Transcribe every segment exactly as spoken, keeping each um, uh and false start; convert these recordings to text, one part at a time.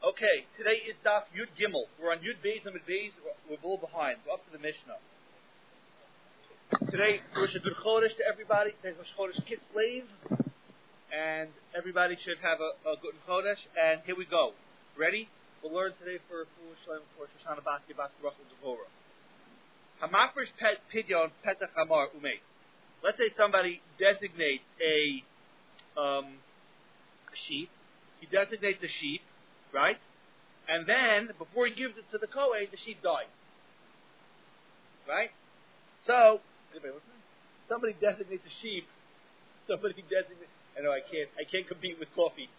Okay, today is Daf Yud Gimel. We're on Yud Beis and Yud Beis. We're a little behind. We're up to the Mishnah. Today, wish a good Chodesh to everybody. Today's Rosh Chodesh Kislev, and everybody should have a, a good Chodesh. And here we go. Ready? We'll learn today for Full Shalom for Shoshana Baki Baki Rachel Devora. Hamafresh Pet Pidyon Petach Hamar Umei. Let's say somebody designates a um, sheep. He designates a sheep. Right? And then, before he gives it to the Kohen, the sheep dies. Right? So, somebody designates a sheep. Somebody designates... I know, I can't, I can't compete with coffee.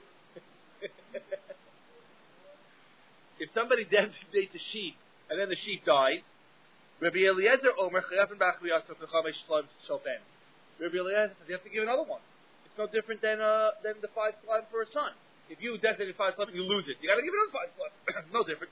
If somebody designates a sheep, and then the sheep dies, Rabbi Eliezer Omer, Rabbi Eliezer says you have to give another one. It's no different than, uh, than the five slime for a son. If you designate five slime, you lose it. You got to give it another five slime. No different.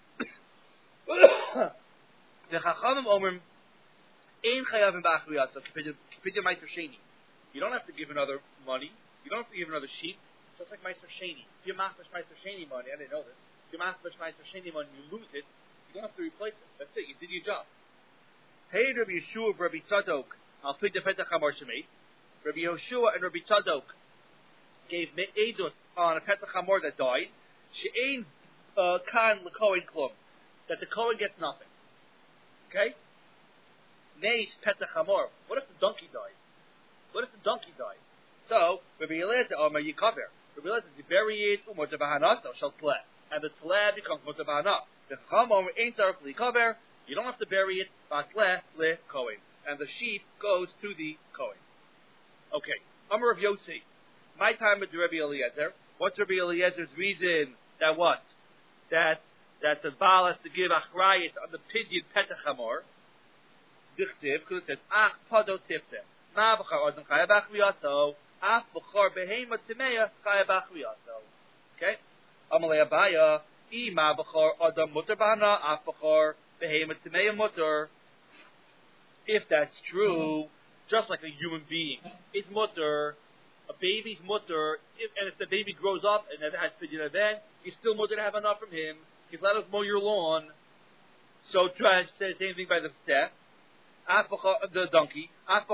The Chachamim Omer, Ein Chayav B'Achriyasa K'Pidya Meiser Sheni. You don't have to give another money. You don't have to give another sheep. Just like Meiser Sheni. If you machmash Meiser Sheni money, I didn't know this. If you machmash Meiser Sheni money, you lose it. You don't have to replace it. That's it. You did your job. Hey, Rabbi Yeshua, Rabbi Tzadok, Al Pidya Petach Hamar Shemei. Rabbi Yeshua and Rabbi Tzadok gave Eidut on a Petach Hamor that died, she'ein kan l'kohen klum, that the Kohen gets nothing. Okay? Neis Petach Hamor. What if the donkey died? What if the donkey died? So, Rabbi Eliezer, Omer Yikaver. Rabbi Eliezer, you bury it, u'moter b'hanasa, shall tleh. And the tleh becomes moter b'hana. The Chacham Omer ein tzarech l'yikaver. You don't have to bury it, b'atleh le Kohen. And the sheep goes to the Kohen. Okay. Amar of Yossi. My time with Rabbi Eliezer. What's Rabbi Eliezer's reason that what? That that the Baal has to give achrayis on the pidyon petach hamor. Dichtiv, because it says, ach pado tifte. Ma b'char adam chaya b'achriyaso. Ach b'char behema timeya chaya b'achriyaso. Okay? Amalei Abaya. I ma b'char adam mutter b'hana. Ach b'char behema timeya mutter. If that's true, just like a human being, it's mutter. A baby's mutter, if, and if the baby grows up and it has pidyon aven, you're still mutter to have enough from him. He's let us mow your lawn. So try to say the same thing by the step. The donkey.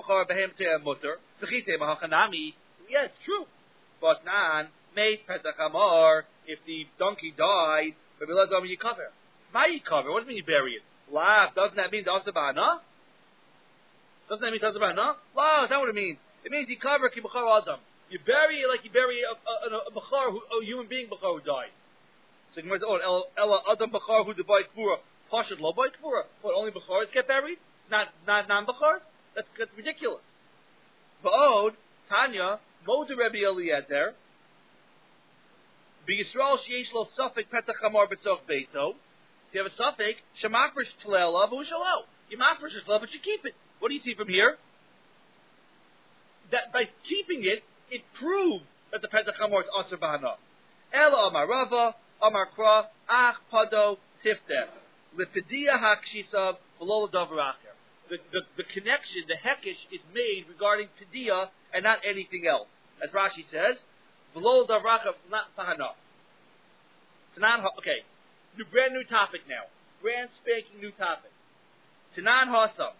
Yeah, it's true. But nan, made petach hamar, if the donkey died, you cover. My cover. What does it mean you bury it? Lav, doesn't that mean dasa b'hana? Doesn't that mean dasa b'hana? Lav, is that what it means? It means you cover ki b'char adam. You bury it like you bury a, a, a, a b'char, who, a human being b'char who died. So you might say, oh, ela adam b'char who died kfura. Pashad lo b'ay kfura. What, only b'chars get buried? Not not non-b'chars? That's, that's ridiculous. V'od, Tanya, Moed Rabbi Eliezer, b'Yisrael sheyesh lo safek petach hamar b'tzoch beito. If you have a safek, shemafresh tleila v'ushalo. You mafresh is love, but you keep it. What do you see from here? That by keeping it, it proves that the Petach Hamor is Asur B'Hana. Ela Amar Rava, Amar Kra, Ach Pado Tifteh. Lepedia HaKshisav, V'lo L'Davar Acher. The the connection, the hekesh, is made regarding Pedia and not anything else. As Rashi says, V'lo L'Davar Acher, not B'Hana. Tanan, okay, new, brand new topic now. Brand spanking new topic. Tanan Hasam.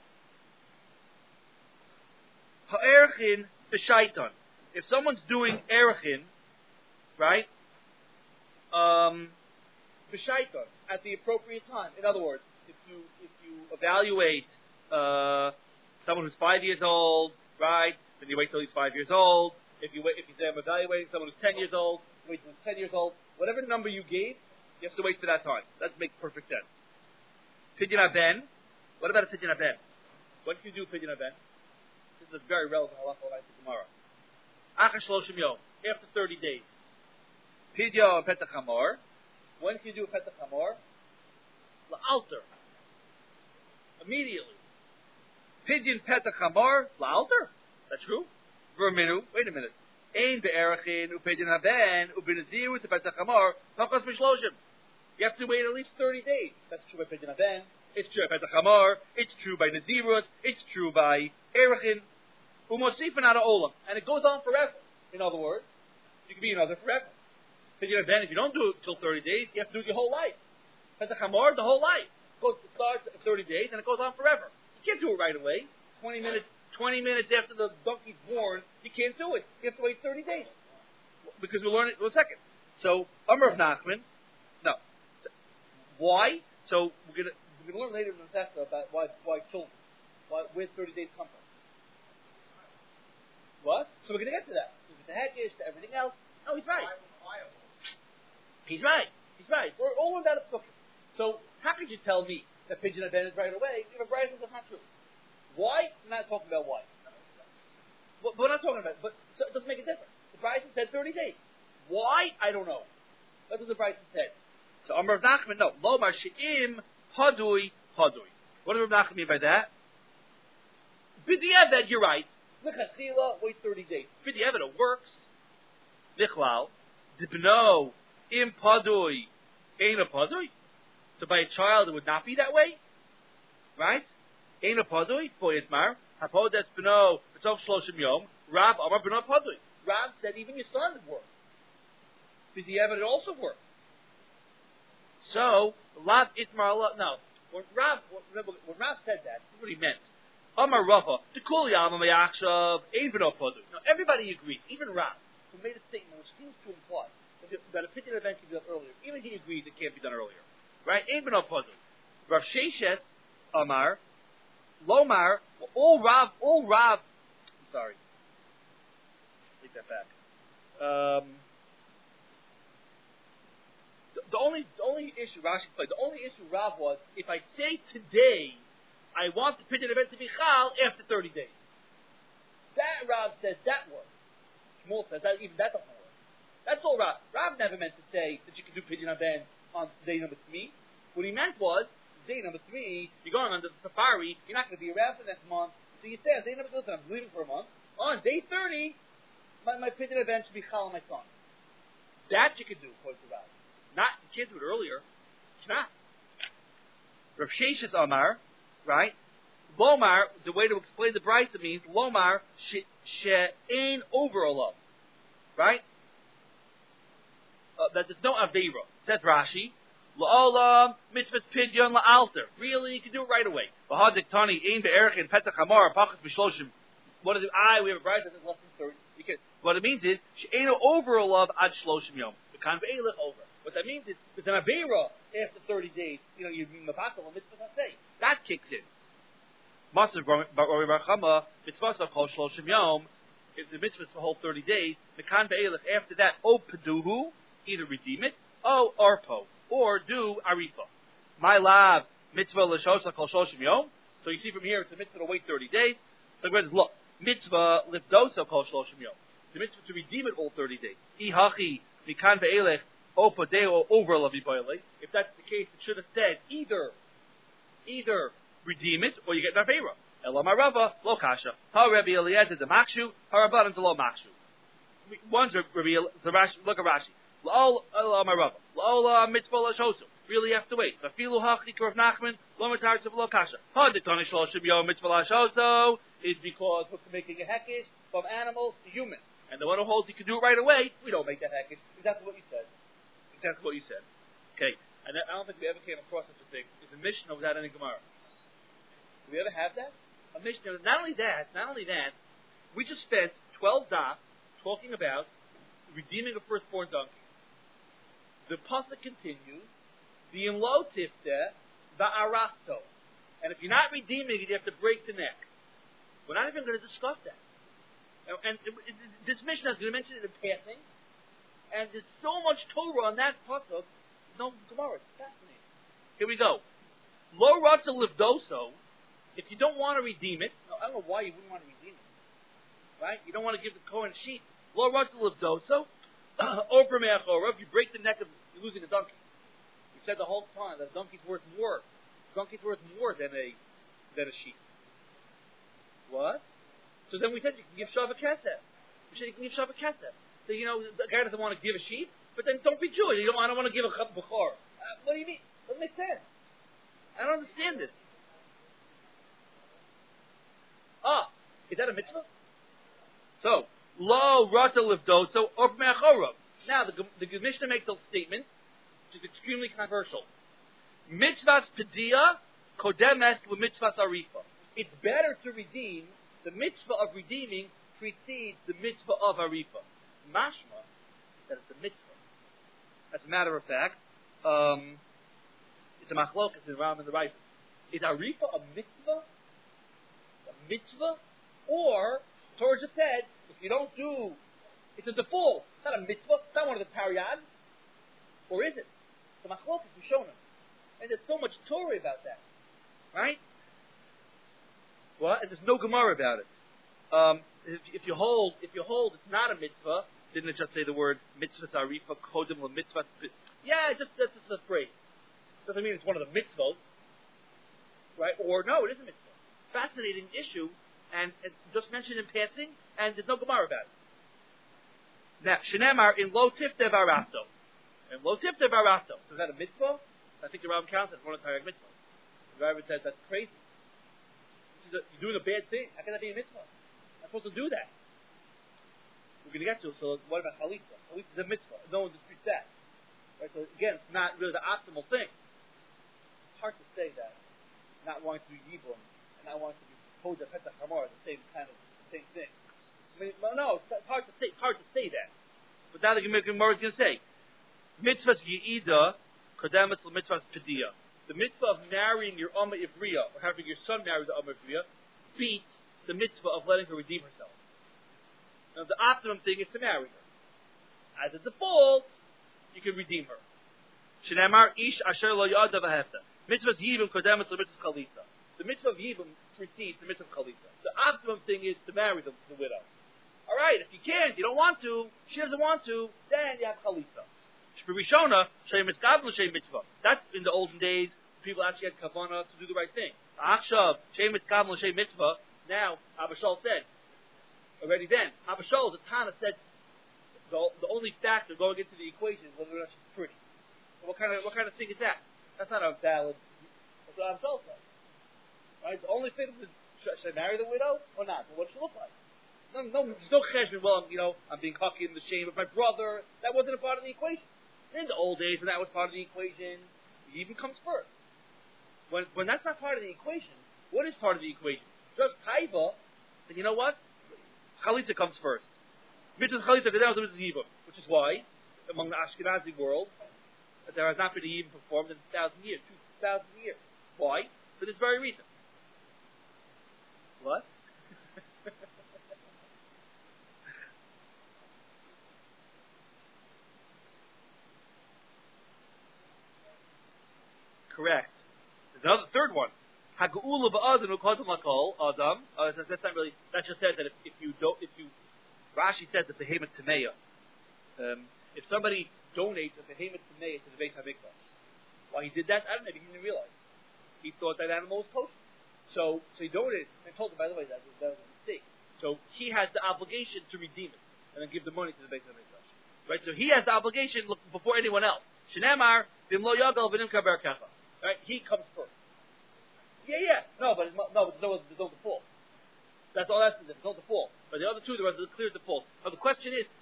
Ha'erchin b'shaitan. If someone's doing erchin, right, um, b'shaitan, at the appropriate time. In other words, if you if you evaluate uh, someone who's five years old, right, then you wait till he's five years old. If you wait, if you're evaluating someone who's ten years old, wait till he's ten years old. Whatever number you gave, you have to wait for that time. That makes perfect sense. Pidyon aven. What about a pidyon aven? What can you do pidyon aven? This is very relevant halacha like tomorrow. Achar shloshim yom, after thirty days. Pidyon and petach hamor. When can you do a petach hamor? La'alter. Immediately. Pidyon petach hamor, la'alter. That's true. Verminu. Wait a minute. Ein be'erachin u'pidyon haben u'b'nazir u'tepetach hamor tachas b'shloshim. You have to wait at least thirty days. That's true by pidyon haben. It's true by petach hamor. It's true by nazirut. It's true by erachin. Umosifan out of olam, and it goes on forever. In other words, you can be another forever. Pidyon Ben, if you don't do it till thirty days, you have to do it your whole life. Pesach Hamor, the whole life. It goes, it starts at thirty days and it goes on forever. You can't do it right away. Twenty minutes, twenty minutes after the donkey's born, you can't do it. You have to wait thirty days because we'll learn it in a second. So, Amar of Nachman, no. Why? So we're gonna we're gonna learn later in the Masechta about why why children, why where thirty days come from. What? So we're gonna get to that. To the Haggish, to everything else. No, he's right. He's right. He's right. We're all about it. So how could you tell me that Pidyon Ben is right away? You know, Brian says that's not true. Why? I'm not talking about why. But we're not talking about it. But so it doesn't make a difference. The Bryson said thirty days. Why? I don't know. That's what the Bryson said. So Amar of Nachman, no. Lomar she'im hadui hadui. What does Rav Nachman mean by that? B'di'evet, you're right. L'chachila, wait thirty days. B'di'evet, it works. Nichlal, dibno im padui, ein a padui. So by a child, it would not be that way, right? Ein a padui, boy itmar. Hapodes b'no b'tzov shloshim yom. Rav Amar b'no padui. Rav said even your son would work. B'di'evet, it also works. So, Lav Itmar Allah, no. When Rav, remember, when Rav said that, that's what he meant. Amar Rava, the Kul Yama Mayakshav, Evino Padu. Now, everybody agrees, even Rav, who made a statement which seems to imply that, it, that a Pidyon event can be done earlier. Even he agrees it can't be done earlier. Right? Evino Padu. Rav Sheshes, Amar, Lomar, all Rav, all Rav, I'm sorry. Take that back. Um, The only, the only issue Rashi played, the only issue Rav was, if I say today, I want the Pidyon event to be Chal after thirty days. That Rav says that works. Shmuel says that even that doesn't work. That's all Rav. Rav never meant to say that you can do Pidyon event on day number three. What he meant was, day number three, you're going on the safari, you're not going to be around for the next month, so you say on day number two, I'm leaving for a month. On day thirty, my, my Pidyon event should be Chal on my son. That you can do, according to Rav. Not, you can't do it earlier. It's not. Rav Sheshes Amar, right? Lomar, the way to explain the Brisa means, Lomar, she'ein over a love. Right? Uh, that there's no Aveira. Says Rashi, La'olam, mitzvahs pidyon la'alter. Really, you can do it right away. V'hadik tani, ein be'erech in petach hamar, pachas b'shloshim. What is it? I, we have a Brisa that's less than thirty. You can, what it means is, she'ein over a love ad shloshim yom. The kind of eilich over. What that means is, there's an Aveira after thirty days, you know, you Mabatal, a mitzvah say. That kicks in. Masav Bari Barchama, mitzvah kol shloshim yom, if the mitzvah for the whole thirty days, the kan be'elech, after that, o peduhu, either redeem it, o arpo, or do arifa. My lab, mitzvah l'shosha kol shloshim yom, so you see from here, it's a mitzvah to wait thirty days. So look, mitzvah lifdosa kol shloshim yom. The mitzvah to redeem it all thirty days. Ihachi, mikan be'elech, over if that's the case, it should have said either either redeem it or you get Navera. Elamar Rava, lo kasha. Ha Rabbi Eliezer the Makshu, ha Rabbanan the lo Makshu. One's Rabbi the Rashi, look at Rashi. Lo Elamar Rava. Lo mitzvah l'shosu. Really have to wait. Vafilu hachi Rav Nachman, lo matarz of lo kasha. Ha ditani shloshim yom mitzvah l'shosu is because we're making a hekesh from animals to humans. And the one who holds you can do it right away, we don't make that hekesh. That's what you said. That's what you said. Okay. And I don't think we ever came across such a thing. It's a Mishnah without any Gemara. Do we ever have that? A Mishnah. Not only that, not only that, we just spent twelve daf talking about redeeming a firstborn donkey. The pasuk continues, the imlo tifte ba'arasto. And if you're not redeeming it, you have to break the neck. We're not even going to discuss that. And, and it, it, this Mishnah is going to mention it in passing. And there's so much Torah on that pasuk, no Gemara. It's fascinating. Here we go. Lo ratza livdoso. If you don't want to redeem it, no, I don't know why you wouldn't want to redeem it, right? You don't want to give the Kohen sheep. Lo ratza livdoso. Over me'achora. If you break the neck of you're losing a donkey. We said the whole time that a donkey's worth more. A donkey's worth more than a than a sheep. What? So then we said you can give Shavah Kesef. We said you can give Shavah Kesef. So, you know, the guy doesn't want to give a sheep, but then don't be Jewish. You don't, I don't want to give a Chav B'chor. Uh, what do you mean? Doesn't make sense. I don't understand this. Ah, is that a mitzvah? So, lo rasa livdoso or me'achorov. Now, the, the Mishnah makes a statement which is extremely controversial. Mitzvahs Padiyah kodemes l'mitzvahs arifa. It's better to redeem, the mitzvah of redeeming precedes the mitzvah of arifa. Mashma, that it's a mitzvah. As a matter of fact, um, it's a machlokas in Ram and the Rifle. Is arifa a mitzvah? A mitzvah? Or, Torah just said, if you don't do, it's a default. It's not a mitzvah. It's not one of the Taryag. Or is it? It's a machlokas Rishonim. And there's so much Torah about that. Right? What? And there's no Gemara about it. Um, if, if you hold, if you hold it's not a mitzvah, didn't it just say the word mitzvah arifa kodem le mitzvah? Yeah, just that's just a phrase. Doesn't mean it's one of the mitzvahs, right? Or no, it is a mitzvah. Fascinating issue, and, and just mentioned in passing, and there's no Gemara about it. Now, shenemar in lo tifte barato, and lo tifte barato. So is that a mitzvah? I think the Ram counts as one of the Taryag mitzvahs. The Ram says that's crazy. A, you're doing a bad thing. How can that be a mitzvah? I'm supposed to do that. We're going to get to it. So what about chalitza? Chalitza is a mitzvah. No one disputes that. Right? So again, it's not really the optimal thing. It's hard to say that. Not wanting to be yibum and not wanting to be Hoda Petach Hamar, the same kind of the same thing. I mean, no, it's hard to say. It's hard to say that. But now the Gemara is going to say, mitzvahs yi'ida kodemes l'mitzvahs pediyah. The mitzvah of marrying your Amma Ivriya, or having your son marry the Amma Ivriya, beats the mitzvah of letting her redeem herself. Now, the optimum thing is to marry her. As a default, you can redeem her. Shenemar ish asher lo yada v'hefta. Mitzvahs yibum kodemes l'mitzvahs chalitza. The mitzvah of yibum precedes the mitzvah of chalitza. The optimum thing is to marry the, the widow. All right, if you can't, you don't want to, she doesn't want to, then you have chalitza. That's in the olden days. People actually had kavanah to do the right thing. Achshav, shem mitzkav l'shem mitzvah. Now, Abba Shaul said, already then, Abba Shaul, the Tana said, the, the only factor going into the equation is whether or not she's pretty. So what kind of what kind of thing is that? That's not a valid. That's what Abba Shaul said. Right? The only thing is, should, should I marry the widow or not? Well, what does she look like? No, no, there's no cheshbon. Well, you know, I'm being cocky in the shame of my brother. That wasn't a part of the equation. In the old days, when that was part of the equation, it even comes first. When when that's not part of the equation, what is part of the equation? Just taiva, then you know what? Chalitza comes first. Mitzvah chalitza goes down to mitzvah yibum, which is why, among the Ashkenazi world, that there has not been a yibum performed in a thousand years, two thousand years. Why? For this very reason. What? Correct. There's another third one. Hageula ba'adam u'kodem lakol adam. Uh, that's not really. That just says that if, if you don't, if you, Rashi says it's a hemet tameya. Um, if somebody donates a hemet tameya to the Beit Hamikdash, why he did that, I don't know. He didn't realize. He thought that animal was kosher. So, so he donated and told him, by the way, that was, that was a mistake. So he has the obligation to redeem it and then give the money to the Beit Hamikdash. Right. So he has the obligation look, before anyone else. Shneimar bim lo yagal v'nim kaber kacha. Right, he comes first. Yeah, yeah. No, but it's, no, but there's no, there's no default. That's all that's there's no default. But the other two, there was a clear default. Now the question is,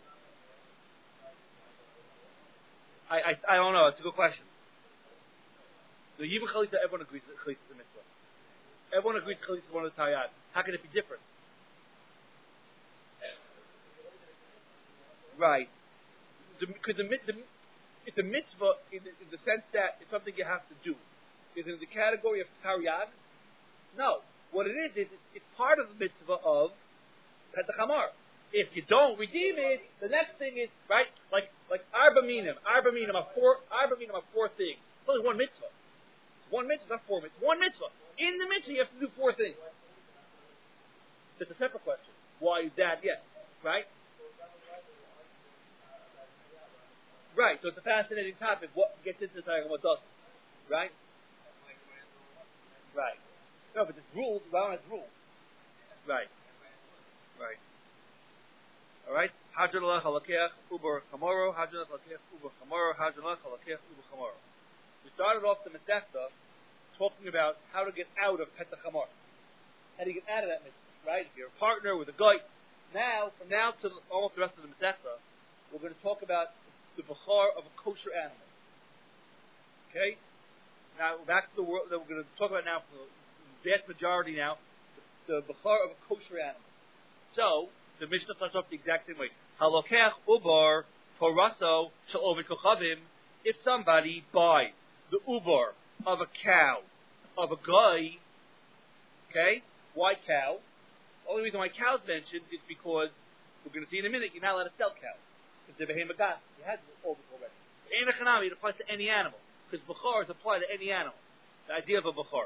I, I, I don't know. It's a good question. The Yibum Chalitza, everyone agrees that Chalitza is a mitzvah. Everyone agrees Chalitza is one of the Taryag. How can it be different? Right. Because the, the, the it's a mitzvah in the, in the sense that it's something you have to do. Is it in the category of Taryag? No. What it is, is it's, it's part of the mitzvah of Petach Hamar. If you don't redeem it, the next thing is, right, like like Arba Minim. Arba Minim are four, Arba Minim are four things. It's only one mitzvah. One mitzvah, not four mitzvahs. One mitzvah. In the mitzvah, you have to do four things. That's a separate question. Why is that? Yes. Right? Right, so it's a fascinating topic. What gets into the Taryag and what doesn't? Right? Right. No, but there's rules. Ram has rules. Right. Right. All right. Hadron alach halakeach uber chamoro. Hadron alach halakeach uber chamoro. Hadron alach halakeach uber chamoro. We started off the Masechta talking about how to get out of Petach Hamar. How to get out of that mitzvah, right? If you're a partner with a guy. Now, from now to almost the rest of the Masechta, we're going to talk about the the bechor of a kosher animal. Okay? Now, back to the world that we're going to talk about now, for the vast majority now, the, the bechor of a kosher animal. So, the Mishnah starts off the exact same way. Halokech ubar poraso shalovid kochavim. If somebody buys the ubar of a cow, of a guy, okay, why cow? The only reason why cow's mentioned is because, we're going to see in a minute, you're not allowed to sell cows. Because they're behemoth. You had all this already. Ein echanami, it applies to any animal. Because bechors apply to any animal. The idea of a bechor.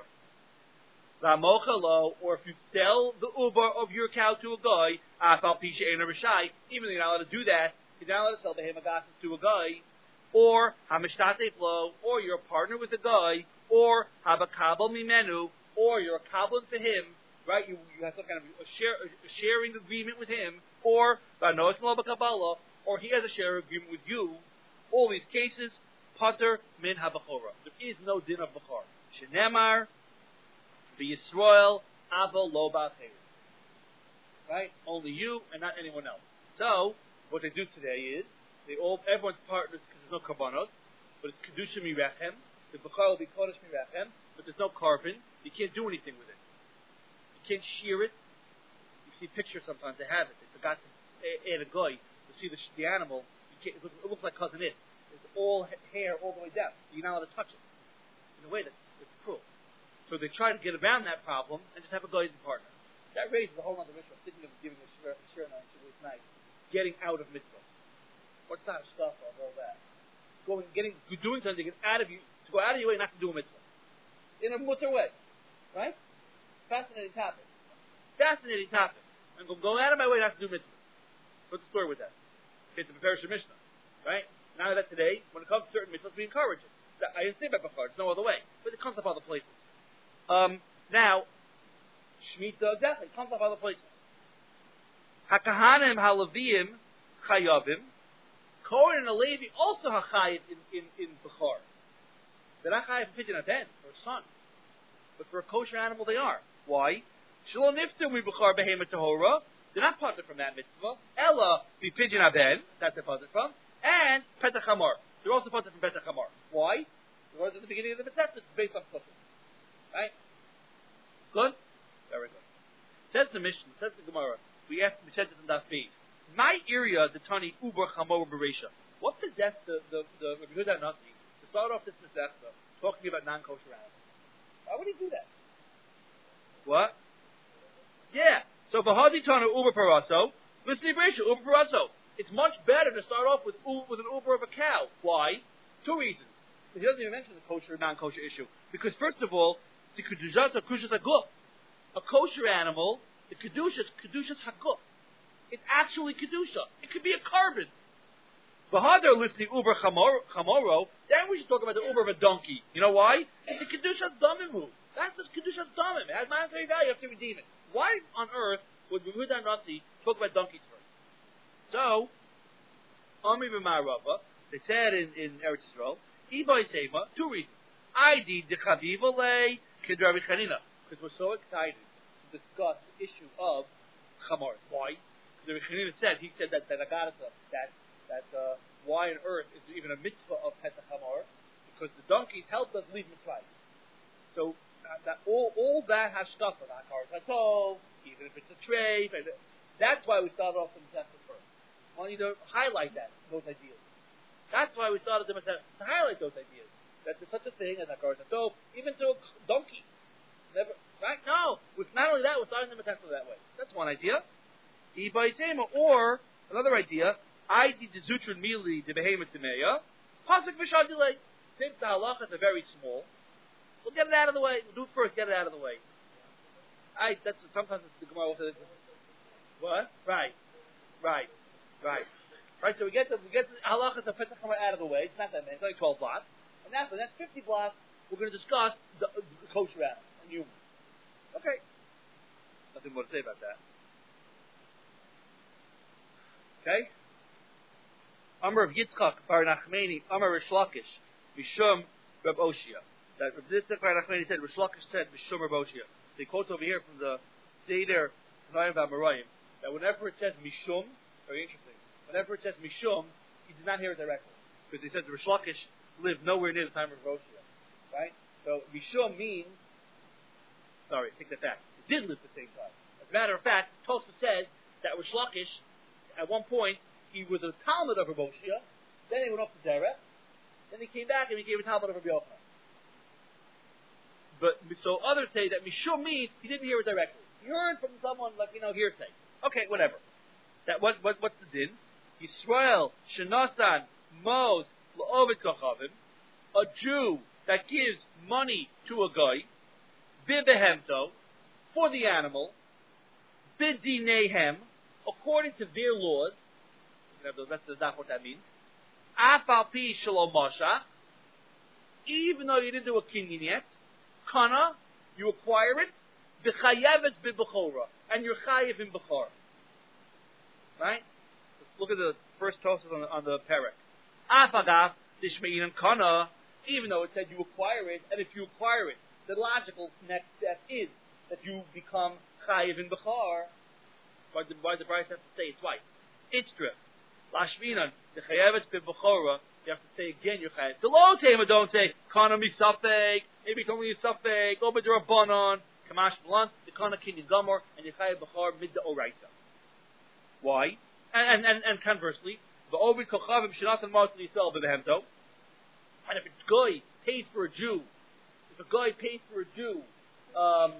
Ramochalo, or if you sell the ubar of your cow to a guy, afal pisha ein rishai, even though you're not allowed to do that, you're not allowed to sell behemoth to a guy, or hamishtate flow, or you're a partner with a guy, or habakabel mimenu, or you're a kabbalah for him, right? You, you have some kind of a, share, a sharing agreement with him, or or he has a sharing agreement with you. All these cases, pater min habachora. There is no din of bachor. Shenemar, v'Yisrael, avo lo ba'acheir. Right? Only you and not anyone else. So, what they do today is, they all, everyone's partners because there's no karbanos, but it's kedusha mirachem. The bachor will be kodesh mirachem, but there's no carbon. You can't do anything with it. You can't shear it. You see pictures sometimes, they have it. They forgot to add a guy to see the, the animal. You can't, it, looks, it looks like cousin it. It's all hair all the way down. You're not allowed to touch it. In a way that it's cruel. So they try to get around that problem and just have a guy as a partner. That raises a whole other issue. I'm thinking of giving a shir shir on Shavuos night. Getting out of mitzvah. What's that stuff of all that? Going, getting, doing something to get out of you, to go out of your way not to do a mitzvah. In a mutter way. Right? Fascinating topic. Fascinating topic. I'm going to go out of my way not to do mitzvahs. What's the story with that? Okay, to prepare a Mishnah. Right? Now that today, when it comes to certain mitzvahs, we encourage it. I didn't say about Bachar, there's no other way. But it comes up other places. Um, now, Shemitah, exactly, it comes up other places. HaKahanim haLevim chayavim. Kohen and a Levi also hachayiv in, in, in Bachar. They're not chayiv for pidyon aden, for a son. But for a kosher animal, they are. Why? Shalom nifter mi Bachar behemoth tahora. They're not parted from that mitzvah. Ella be pidyon aden. That's they're parted from. And petach hamar. They're also parted from petach hamar. Why? Because at the beginning of the mitzvah, it's based on suffering. Right? Good? Very good. Says the Mishnah, says the Gemara. We asked, we said this in that phase. My area, the Tani Uber Chamor Beresha. What possessed the the the Rabbi Yehuda Nasi to start off this mitzvah talking about non-kosher animals? Why would he do that? What? Yeah. So for Hadi Tana Uber Paraso, listen to Beresha Uber Paraso. It's much better to start off with with an Uber of a cow. Why? Two reasons. He doesn't even mention the kosher non-kosher issue because first of all, the kedushas are kedushas haguf. A kosher animal, the kedushas kedushas haguf. It's actually kedusha. It could be a carbon. V'hadar listening uber chamoro. Then we should talk about the uber of a donkey. You know why? It's the kedushas damimu. That's the kedushas damim. It has monetary value. You have to redeem it. Why on earth would Yehuda and Nasi talk about donkeys first? So, Amri b'Marava, they said in, in Eretz Yisrael, Ibai Sema, two reasons. I did the Chaviva lay Kid Rabbi Chanina, because we're so excited to discuss the issue of Chamor. Why? Because Rabbi Chanina said, he said that that Agadata, that that uh, why on earth is there even a mitzvah of Pesach Chamor? Because the donkeys helped us leave Mitzrayim. So uh, that all all that has stuff on Hakar Katov, even if it's a tray. That's why we started off the Mitzvah first. I want you to highlight that, those ideas. That's why we started the Mitzvah, to highlight those ideas. That there's such a thing as Hakar Katov, even to a donkey. Never, right? No. With not only that, we're starting the Mitzvah that way. That's one idea. Or, another idea, I did the Zutrin Mili, the Behemoth Timeya, Pasuk Vishadile. Since the halachas are very small, we'll get it out of the way. We'll do it first, get it out of the way. I, that's, sometimes the Gemara will say this. What? Right. Right. Right. Right, so we get the, we get the halachas of Pesach Hamar out of the way. It's not that many, it's only twelve blocks. And after the next fifty blocks, we're going to discuss the, the kosher animal and human. Okay. Nothing more to say about that. Okay? Amar of Yitzchak Bar Nachmani, Amar Rish Lakish, Mishum Reb Oshia. That Reb Yitzchak Bar Nachmani said, Rish Lakish said, Mishum Reb Oshia. They quote over here from the Seder Tanayim V'Amarayim that whenever it says Mishum, very interesting, whenever it says Mishum, he did not hear it directly. because he says the Rish Lakish lived nowhere near the time of Rosh Hashanah, right? So Mishum means, sorry, take that back. He did live at the same time. As a matter of fact, Tosfos says that Rish Lakish, at one point, he was a Talmud of Rosh Hashanah, then he went off to Derech, then he came back and he gave a Talmud of Rabbi Yochanan. But, so others say that Mishum means he didn't hear it directly. He heard from someone like, you know, hearsay. Okay, whatever. That what, what what's the din? Yisrael shenasan mos la'ovid kochavim, a Jew that gives money to a guy, bibehemto, for the animal, bidinehem, according to their laws. That's not what that means. Afal pi shalom mashach, even though you didn't do a kinyan yet. Kana, you acquire it, b'chayevet b'bechora, and you're chayev in bechor. Right? Let's look at the first Tosfos on the, on the perek. Afagav dishmeinan kana, even though it said you acquire it, and if you acquire it, the logical next step is that you become chayev in bechor. Why did why the Bryce have to say it twice? It's drift. Lashminan the chayevet b'bechora. You have to say again, you're chayev. The low tema don't say kana misafek. Maybe it's only a suffix, or but you're a banon, kamash blunt, the kana kinyan gomor, and you chayev b'chor mid the oraisa. Why? And and and, and conversely, the ovid kochavim shenasan mos l'Yisrael b'vehemto. And if a guy pays for a Jew, if a guy pays for a Jew, um,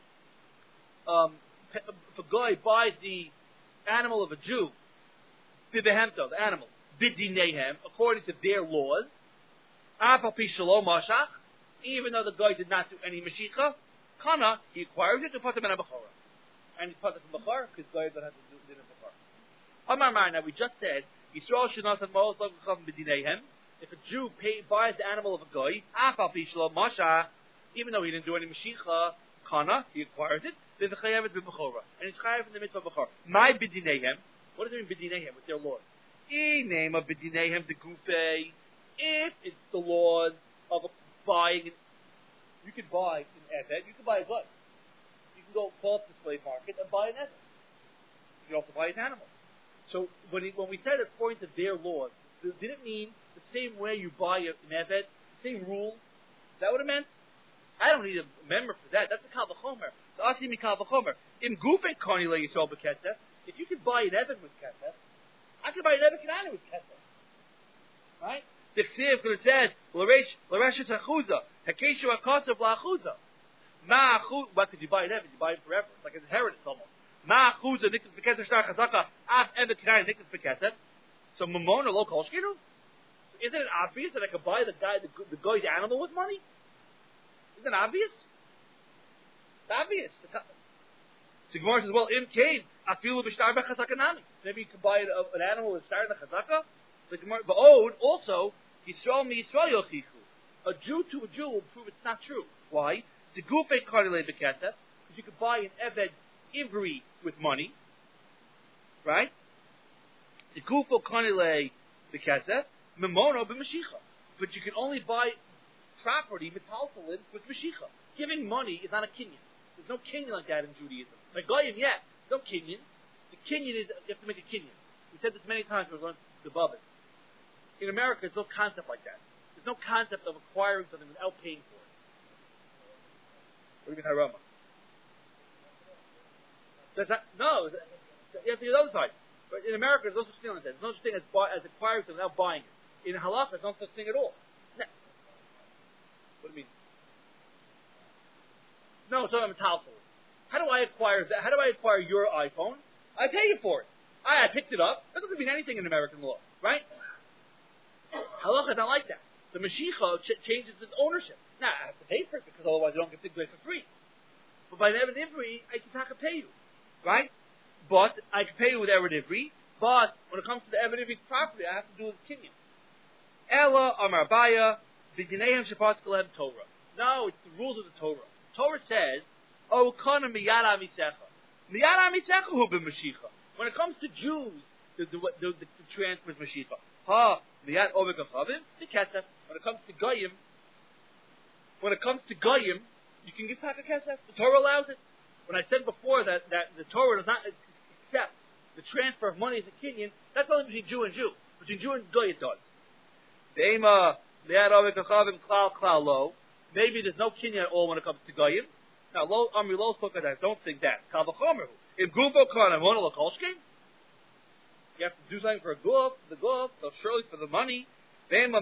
um, if a guy buys the animal of a Jew, b'vehemto, the animal, bidinehem, according to their laws, afal pi shalom mashach, even though the guy did not do any mashicha, kana, he acquires it to put him in a bechora. And he put it in bechor, because guy doesn't have to do it in bechor. Amar Mar, now we just said, Yisrael shenasan mos l'chavim b'dinehem, if a Jew pay, buys the animal of a guy, afal pi shalom mashach, even though he didn't do any mashicha, kana, he acquires it, there's a chayev b'bechora. And he's chayev in the mitzvah of bechor. My b'dinehem, what does it mean b'dinehem, with their laws? E name of b'dinehem de gufe, if it's the laws of a buying, you can buy an eved, you can buy a gun. You can go call to the slave market and buy an eved. You can also buy an animal. So when, it, when we said according to their laws, did it mean the same way you buy an eved, same rule? Is that what it meant? I don't need a member for that. That's a kal v'chomer. So Asi mi kal v'chomer. Im gufe kani le Yisrael b'kesef. If you could buy an eved with kesef, I could buy an eved kanani with kesef. Right? The Ksiv could have said, L'reshet ha'chuza, ha'keshu ha'kosav la'achuza. Ma'achu, what could you buy it ever? You buy it forever. It's like an inheritance almost. Ma'achuza, nikis b'kesef shtar chazaka, af evet kinai nikis b'kesef. So mamona lo kolshkinu? Isn't it obvious that I could buy the guy, the, the guy's animal with money? Isn't it obvious? It's obvious. So Gemara says, well, in cave, afilu b'shtar b'chazakanami. Maybe you could buy an animal with shtar b'chazaka. The Gemara, but Ode also, Yisrael mi Yisrael yochichu. A Jew to a Jew will prove it's not true. Why? The gufe karile bekesef, because you could buy an eved ivri with money, right? The gufo karile bekesef, memono b'mashicha. But you can only buy property metaltalin with mashicha. Giving money is not a kinyan. There's no kinyan like that in Judaism. Like goyim, yeah, no kinyan. The kinyan is you have to make a kinyan. We said this many times when we learned the Babin. In America, there's no concept like that. There's no concept of acquiring something without paying for it. What do you mean, harama? That's not, no, you have to do the other side. But in America, there's no such thing like that. There's no such thing as, buy, as acquiring something without buying it. In halacha, there's no such thing at all. No. What do you mean? No, it's not a metal. How do I acquire that? How do I acquire your iPhone? I pay you for it. I, I picked it up. That doesn't mean anything in American law, right? Halacha is not like that. The Mashiach ch- changes its ownership. Now, I have to pay for it because otherwise I don't get things away for free. But by the Evid Ivri, I can not pay you. Right? But I can pay you with Evid Ivri. But when it comes to the Evid Ivri property, I have to do with Kinyan. Ella Amar Baya B'dinehem Shapat Kalem Torah. No, it's the rules of the Torah. Torah says, O Kana Miyad Amisecha. Miyad Amisecha Hu B'Mashiach. When it comes to Jews, the, the, the, the, the transfer is Mashiach. Ha, miyad ovek achavim, the kesef. When it comes to goyim, when it comes to goyim, you can give back a kesef. The Torah allows it. When I said before that, that the Torah does not accept the transfer of money as a kinyan, that's only between Jew and Jew. Between Jew and goy it does. Maybe there's no kinyan at all when it comes to goyim. Now, lo amri lo that. Don't think that. Kavachomer. In gufo kana monolakolshkin. You have to do something for a goof, the goof, so surely for the money. Maybe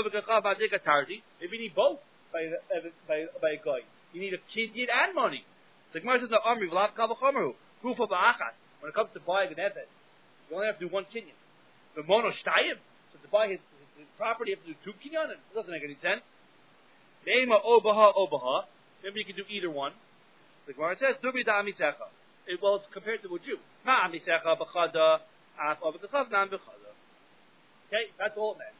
you need both by by by a guy. You need a kinyan and money. So Gemara says no amri v'lav kavachomer. Gufo ba'achat. When it comes to buying an evet, you only have to do one kinyan. The mono shtayim. So to buy his his property, you have to do two kinyanim. It doesn't make any sense. Neima obaha obaha. Maybe you can do either one. The Gemara says, Dubi da amisecha. Well, it's compared to a Jew. Ma amisecha b'chada, af avakachav nam b'chada. Okay, that's all it meant.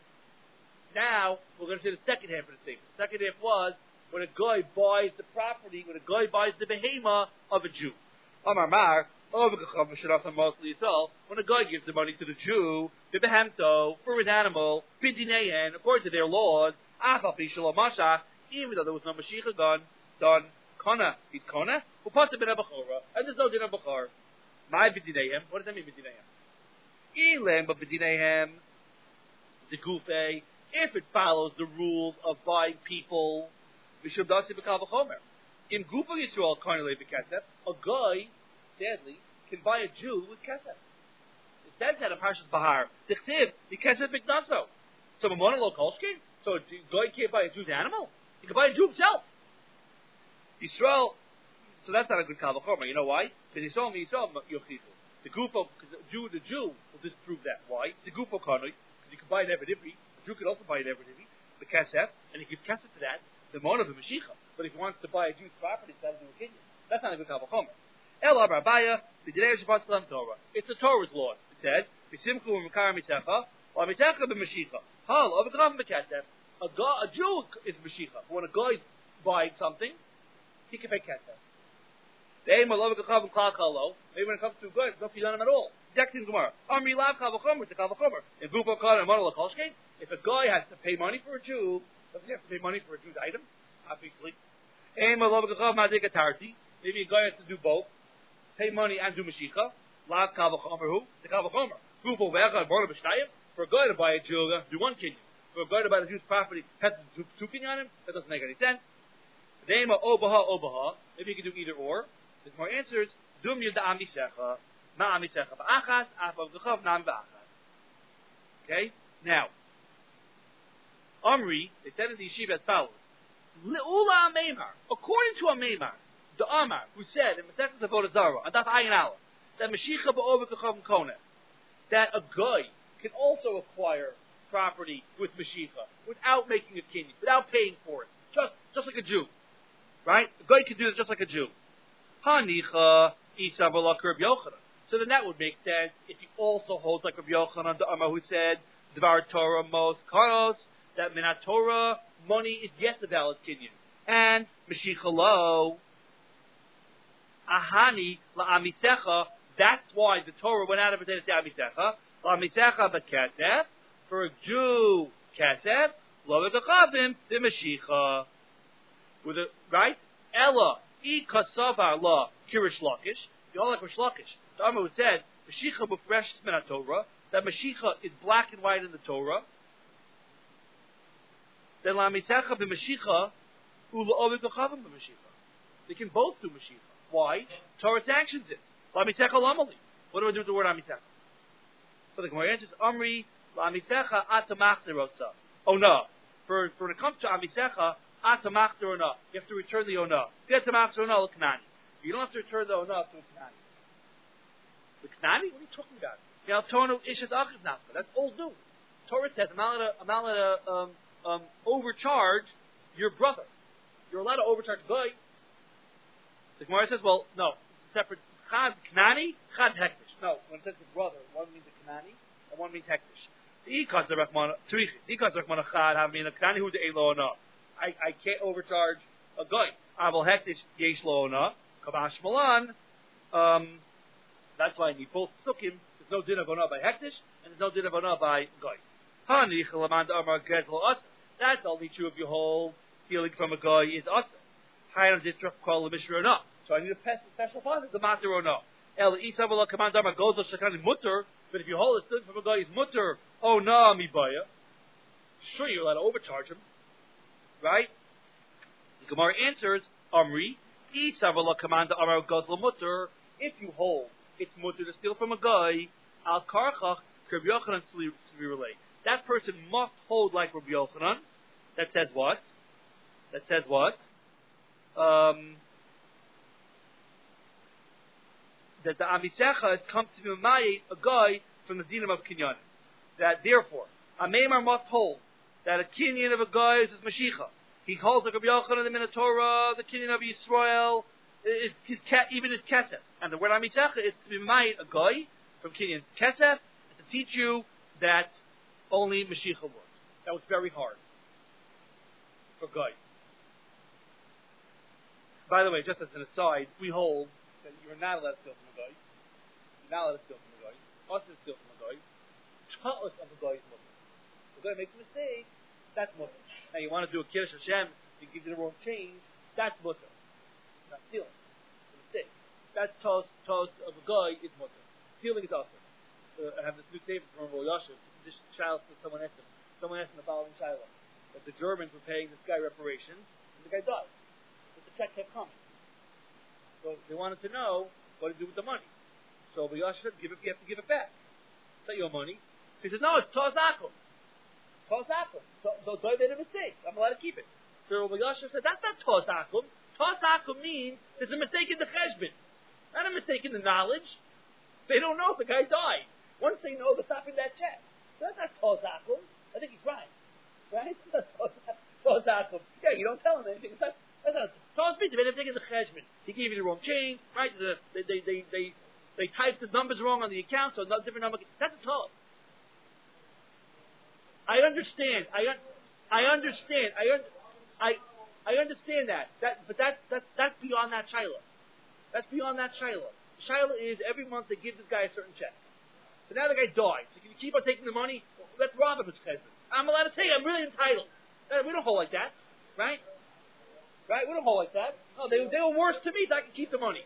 Now, we're going to say the second half of the thing. The second half was, when a guy buys the property, when a guy buys the behema of a Jew. Amar mar, avakachav b'shirasa mostly itself, when a guy gives the money to the Jew, the behemto, for his animal, bidineyen, according to their laws, af al pishala mashach, even though there was no Mashiach done, done, Kona, he's Kona, who puts him in a Bechora, and there's no din of Bechor. My B'dinehem, what does that mean, B'dinehem? Elem, but B'dinehem, the Gufe, if it follows the rules of buying people, Mishum Dasi B'kal B'chomer. In Gufa Yisrael, Kona Le B'kesef, a guy, sadly, can buy a Jew with Kesef. It says that in Parshas Bahar, T'chtiv, B'kesef B'knaso. So, Mamona Lo Kolshkin? So, a guy can't buy a Jew's animal? He can buy a Jew himself. Yisrael, so that's not a good kavachomer. You know why? Because Yisrael, Yisrael, yochifu. The gufo, because the Jew, the Jew will disprove that. Why? The gufo kanoi, because you can buy an evidivri. The Jew can also buy an evidivri. The kesef, and he gives kesef to that. The mon of the Mashiach. But if he wants to buy a Jew's property, it's not a Kenyan. That's not a good kavachomer. El Abrabaya, the Dilei Shabbat Salam Torah. It's the Torah's law. It says, B'simchu u'mekar mitecha, or mitecha b'mashicha. Hal, or b'grav b'kesef. A Jew is Mashiach. When a guy's buying something, he can pay kesef. Maybe when it comes to good, no kidanim at all. Exact same Gemara. Amri lav kavachomer to kavachomer. In Gufa Kala and Monol Kolshke, if a guy has to pay money for a Jew, doesn't he have to pay money for a Jew's item? Obviously. Maybe a guy has to do both. Pay money and do Mashiach. Lav kavachomer who? The kavachomer. Gufa vecha borna b'shtayim. For a guy to buy a Jew, do one kinyan. For a guy to buy the Jew's property, has to do two kinyanim. That doesn't make any sense. Maybe you can do either or. There's more answers. Dum yud amisecha, ma amisecha ba'achas, af avduchav nam ba'achas. Okay? Now, Omri, they said in the yeshiva as follows. Le'ula meimar, according to a meimar, the Amar, who said in Masechet Avodah Zarah, and that's Ayin Aleph, that Mashiach ba'ovikachav kona, that a guy can also acquire property with Mashiach without making a kinyan, without paying for it, just just like a Jew. Right? A guy can do this just like a Jew. Hanicha Isa v'lak Reb Yochanan. So then that would make sense if he also holds like Reb Yochanan, the Amar who said Dvar Torah Mos Karos, that Minat Torah money is yes a valid kinyan, and Mashiach lo Ahani la'amisecha. That's why the Torah went out of it and said Amisecha la'amisecha b'kesef for a Jew kesef lo v'gachavim the Mashiach. With a right? Ella, e kasavar la kirish lakish. You all like Rish Lakish. The Amar who said, Mashiach b'fresh min Torah, that Mashiach is black and white in the Torah. Then la misecha b'Mashiach, ula ovid b'chavim b'Mashiach. They can both do Mashiach. Why? Torah sanctions it. La misecha lamali. What do I do with the word amisecha? So the Gemara answers, Amri la misecha atamach derosa. Oh no. For, for when it comes to amisecha, Atamach or ona. You have to return the ona. Get Atamach or ona, Knani. You don't have to return the ona to a Knani. The Knani? What are you talking about? Now, Tono Ishat Achiv Nafka. That's old news. Torah says, I'm not allowed to um, um, overcharge your brother. You're allowed to overcharge Goy. The Gemara says, well, no. Separate. Chad Knani, Chad Hektish. No. When it says the brother, one means a Knani, and one means Hektish. The Ikaz the Rachmana, Tzrichit. The Ikaz the Rachmana Chad, have mean a Knani who the Elo ona. I, I can't overcharge a guy. Aval hektish yesh lo ona kavash malan. Um, that's why I need both sukkim. There's no din of ona by hektish, and there's no din of ona by guy. Hani chalaman amar gezlo asa. That's only true if you hold stealing from a guy is asa. Hayam distrach call the mishra ona. So I need a special part of the matter ona. El isa v'la command amar gozo shakani mutter. But if you hold it stealing from a guy is mutter, oh na mi baya. Sure, you're allowed to overcharge him, right? The Gemara answers, Amri, Isavala Commander Amar Gadla Mutter, if you hold it's mutter to steal from a guy, Al Karchach, Rabbi Yochanan relate. That person must hold like Rabbi Yochanan. That says what? That says what? Um, that the Amisecha has come to be a guy from the Dinam of Kinyan. That therefore, a Meimar must hold that a Kinyan of a guy is his Mashiach. He holds like Rabbi Yochanan, the Minotaurah, the Kinyan of Yisrael, is his even his Kesef. And the word Amisecha is to be made a guy from Kinyan Kesef to teach you that only Mashiach works. That was very hard for guy. By the way, just as an aside, we hold that you're not allowed to steal from a guy. You're not allowed to steal from a guy. Us to steal from a guy. Chutlas of a guy is Muslim. The guy makes a mistake, that's Muslim. Now you want to do a Kiddush Hashem, you give you the wrong change, that's Muslim. Not stealing. It's a mistake. That's toss, toss of a guy is Muslim. Stealing is also. Uh, I have this new statement from Rav Yashiv. This child said someone asked him. Someone asked him the following child that the Germans were paying this guy reparations, and the guy died. But the check kept coming. So they wanted to know what to do with the money. So Rav Yashiv said, give it, you have to give it back. It's not your money. He said, no, it's Tozakum. Tozakum. So I made a mistake. I'm allowed to keep it. So Rav Yashiv said, that's not Tozakum. Tozakum means there's a mistake in the cheshbon. Not a mistake in the knowledge. They don't know if the guy died. Once they know, they're stopping that check. So that's not Tozakum. I think he's right. Right? That's not Tozakum. Yeah, you don't tell him anything. That's not Toz means they made a mistake in the cheshbon. He gave you the wrong change, right? The, they, they, they, they, they typed the numbers wrong on the account, so a different number. That's a Toz. I understand. I un- I understand. I un- I I understand that. That but that that that's beyond that shaila. That's beyond that shaila. The shaila is every month they give this guy a certain check. So now the guy died. So can you keep on taking the money? Well, let's rob him. I'm allowed to take. I'm really entitled. We don't hold like that, right? Right? We don't hold like that. No, they they were worse to me, so I can keep the money.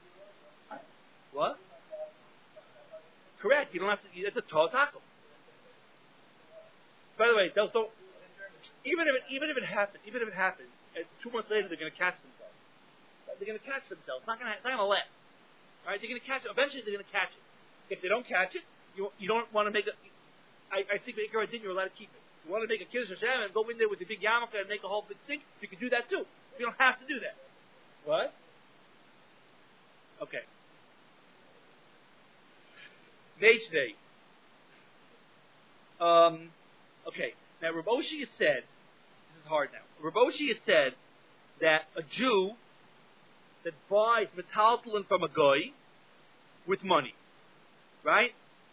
What? Correct. You don't have to. It's a tozakum. By the way, they'll, so even if it, even if it happens, even if it happens, and two months later they're going to catch themselves. They're going to catch themselves. It's not going to. It's not going to let. All right, they're going to catch it. Eventually, they're going to catch it. If they don't catch it, you you don't want to make a. I, I think the Ikar Adin, you're allowed to keep it. You want to make a Kiddush Hashem and go in there with the big yarmulke and make a whole big thing. You can do that too. You don't have to do that. What? Okay. Day. Um. Okay, now Rav Oshi has said, this is hard now, Rav Oshi has said that a Jew that buys metaltalin from a guy with money, right?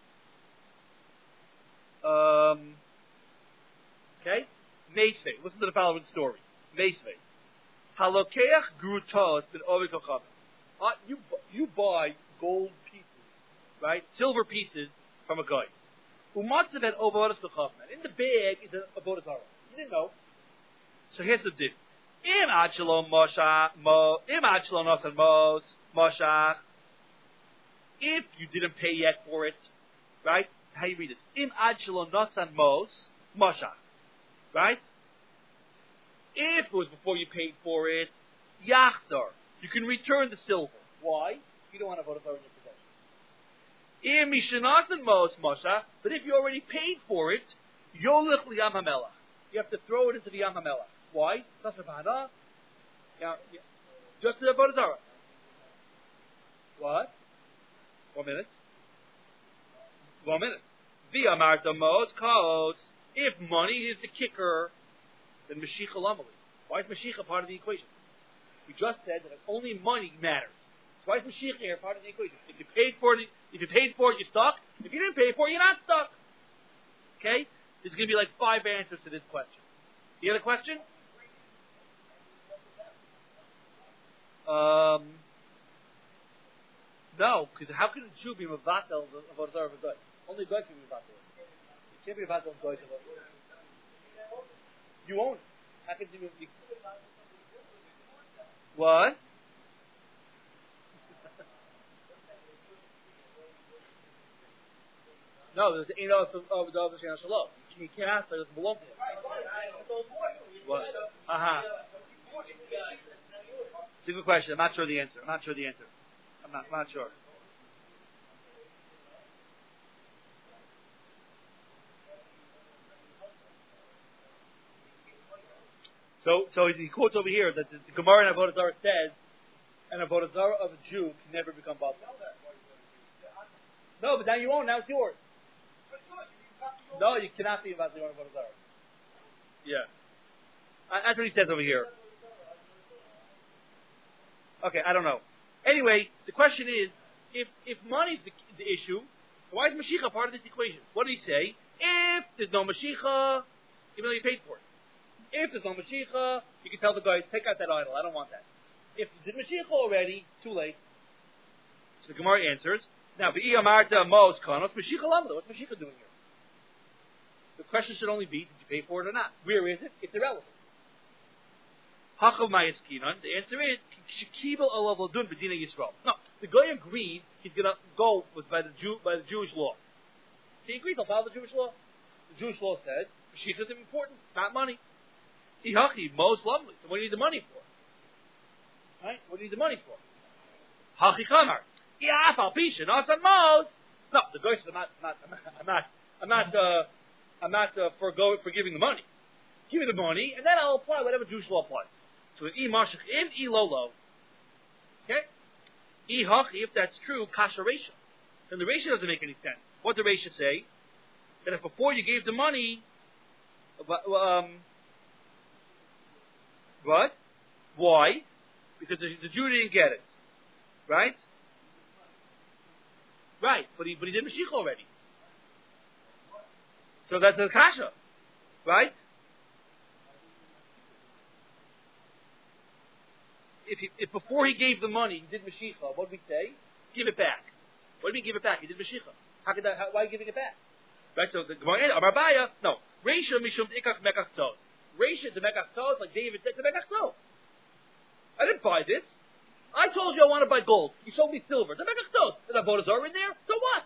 Um, okay? Meisvei, listen to the following story. Meisvei. Halokeach grutos bin ovikochav. You you buy gold pieces, right? Silver pieces from a guy. In the bag is a avodas hara. You didn't know. So here's the deal. Im achelo mosha mo im achelo nosan mos moshach. If you didn't pay yet for it, right? How you read it? Im achelo nosan mos moshach. Right? If it was before you paid for it, yachzar. You can return the silver. Why? You don't want to avodas hara in your possession. But if you already paid for it, yolich liyam hamelach. You have to throw it into the yam hamelach. Why? Just to the avodas hara. What? One minute. One minute. V'amarta mos kos. If money is the kicker, then Mashiach Lamali. Why is Mashiach part of the equation? We just said that only money matters. So why is Mashiach here part of the equation? If you paid for it, if you paid for it, you're stuck. If you didn't pay for it, you're not stuck. Okay? There's going to be like five answers to this question. The other question? Um, no, because how can a Jew be mevatel of avodas hara of a guy? Only a guy can be mevatel. You can't be mevatel of guys. You own it. How can you be? What? No, there's ain't also of the Shalom. You you can't ask, it doesn't belong to him. What? Aha. It's a good question. I'm not sure the answer. I'm not sure the answer. I'm not, I'm not sure. So, so he quotes over here that the, the Gemara in Avodah Zarah says, an Avodah Zarah of a Jew can never become Batal. No, but now you own. Now it's yours. No, you cannot be about the Avodah Zarah. Yeah, uh, that's what he says over here. Okay, I don't know. Anyway, the question is, if if money's the, the issue, why is Mashiach part of this equation? What did he say? If there's no Mashiach, even though you paid for it. If there's no Mashiach, you can tell the guy, take out that idol, I don't want that. If there's Mashiach already, too late. So the Gemara answers, now, V'i Amarta Mos Kanos, Mashiach Lamda, what's Mashiach doing here? The question should only be, did you pay for it or not? Where is it? It's irrelevant. Hachav Mayaskinon, the answer is, Shekibel Olav Dun B'Dina Yisrael. No, the guy agreed he's going to go with, by, the Jew, by the Jewish law. He agreed, he'll follow the Jewish law. The Jewish law says, Mashiach is important, not money. Ihachi, most lovely. So what do you need the money for? Right? What do you need the money for? Hachi Kamar. Iafal Pisha, not on Mos. No, the guy said, I'm not, I'm not, I'm not, I'm not, uh, I'm not uh, forgo, forgiving the money. Give me the money, and then I'll apply whatever Jewish law applies. So I mashach in, I lolo. Okay? I hachi, if that's true, kasha reisha. Then the reisha doesn't make any sense. What did the reisha say? That if before you gave the money, um, what? Why? Because the, the Jew didn't get it. Right? Right, but he, but he did Mashiach already. So that's a kasha. Right? If, he, if before he gave the money, he did Mashiach, what did we say? Give it back. What do you mean give it back? He did Mashiach. How could that, how, why are you giving it back? Right, so the Gemara, Amarbaya, no. Reisha mishum ikach mekach tzod. Reisha the mekach tzod, like David said, the mekach tzod. I didn't buy this. I told you I want to buy gold. You sold me silver. The mekach tzod. Did I bought a Zorah in there? So what?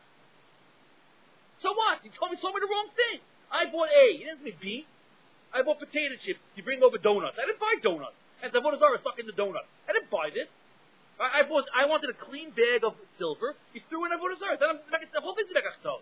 So what? You told me sold me the wrong thing. I bought A. You didn't say B. I bought potato chips. You bring over donuts. I didn't buy donuts. And the Avodah Zarah stuck in the donut. I didn't buy this. I, I bought. I wanted a clean bag of silver. He threw in Avodah Zarah. Then I'm the whole thing's mekach tzod.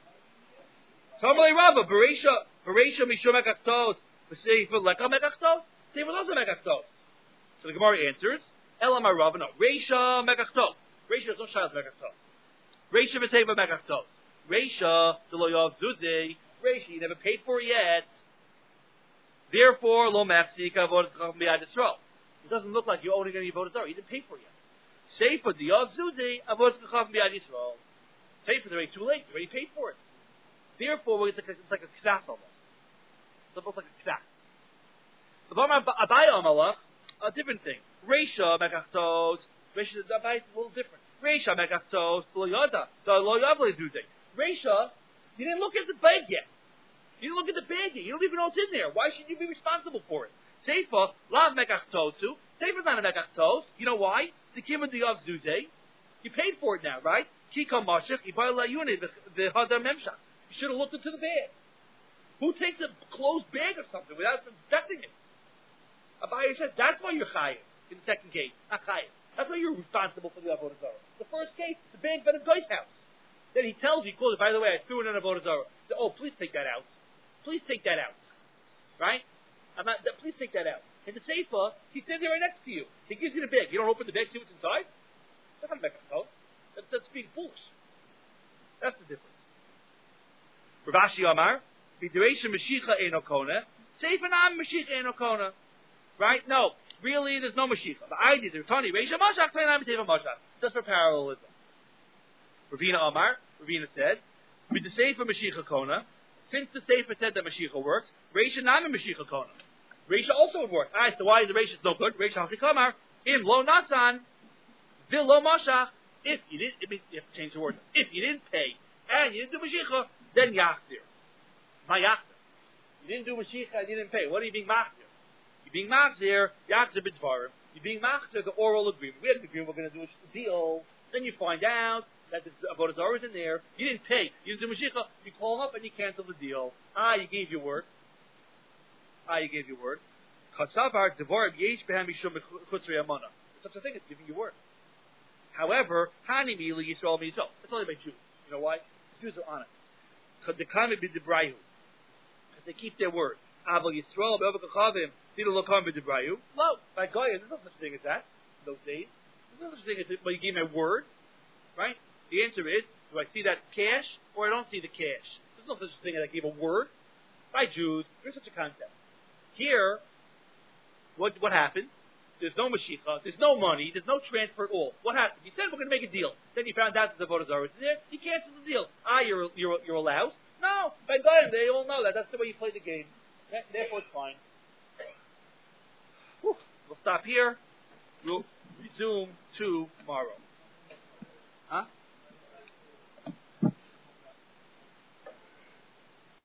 Tamalei Rabba, Bereisha, Bereisha Mishum Mekach Tzod, V'Seifa Leka Mekach Tzod, Seifa also Mekach Tzod. So the Gemara answers, Elamar Rabba, no, Reisha Mekach Tzod. Reisha is no Shaylas Mekach Tzod. Reisha V'Seifa Mekach Tzod. Reisha, the Lo Yav Zuzei, Reisha, you never paid for it yet. Therefore, Lo Mefsik Avodah Chacham B'Yad Yisrael. It doesn't look like you're owning any Avodah Zarah. You didn't pay for it yet. Seifa, the Yav Zuzei, Avodah Chacham B'Yad Yisrael. Seifa, they're already too late. You already paid for it. Therefore, it's like a, it's like a knas almost. It's almost like a knas. The Abaya Amalach, a different thing. Reisha Mekachtos. Reisha Abaya is a little different. Reisha Mekachtos. Lo Yada. The Lo Yavle Dudek. Reisha, you didn't look at the bag yet. You didn't look at the bag yet. You don't even know what's in there. Why should you be responsible for it? Seifa Lav Mekachtosu. Seifa's not a Mekachtos. You know why? The Kim of the Yav Zuze. You paid for it now, right? Kika Mashach. Ibayla Yuni. The Hadar Memshach. You should have looked into the bag. Who takes a closed bag or something without inspecting it? Abaya says that's why you're chayiv in the second case, not chayiv. That's why you're responsible for the Avodah Zarah. The first case, the bag been in Guy's house. Then he tells you, he calls it, by the way, I threw it in an Avodah Zarah. So, oh, please take that out. Please take that out. Right? I'm not, please take that out. In the Seifa, he's sitting there right next to you. He gives you the bag. You don't open the bag, see what's inside? That's not Mekach. That's, that's being foolish. That's the difference. Ravashi Amar, B'Dereisha Mashiach Eino Kona, Seifa Nam Mashiach Eino Kona. Right? No. Really, there's no Mashiach. But I did. There's Tani, Reisha Mashach, Tani Seifa Mashach. Just for parallelism. Ravina Amar, Ravina said, with the Seifa Mashiach Kona, since the Seifa said that Mashiach works, Reisha Nam Mashiach Kona. Reisha also would work. Alright, so why is the Reisha no good? Reisha Hachikamar, Im Lo Nasan, Vil Lo Mashach. If you didn't, it means you have to change the word. If you didn't pay, and you didn't do Mashiach, then Yachzir. My Yachzir. You didn't do Mashiach, you didn't pay. What are you being Machzir? You're being Machzir, Yachzir B'Dvarim. You're being Machzir, the oral agreement. We had an agreement, we're going to do a deal. Then you find out that the Avodah Zarah is in there. You didn't pay. You didn't do Mashiach. You call them up and you cancel the deal. Ah, you gave your word. Ah, you gave your word. Chasavar Devar Yesh Behem Mishum Chutzri Amana. Such a thing as giving your word. However, Hani Mili Yisrael Mizo. It's only by Jews. You know why? Jews are honest. Because they keep their word. Aval Yisrael Be'avakachavim Dida Lokam B'Debrayu. Lo, by Goya, there's no such thing as that in those days. There's no such thing as it, but you gave my word, right? The answer is, do I see that cash or I don't see the cash? There's no such thing as I gave a word. By Jews, there's such a concept. Here, what what happened? There's no Mashiach, there's no money, there's no transfer at all. What happened? You said we're going to make a deal. Then you found out that the Avodah Zarah was there. You canceled the deal. Ah, you're you're you're allowed? No, by God, they all know that. That's the way you play the game. Therefore, it's fine. Whew. We'll stop here. We'll resume tomorrow. Huh?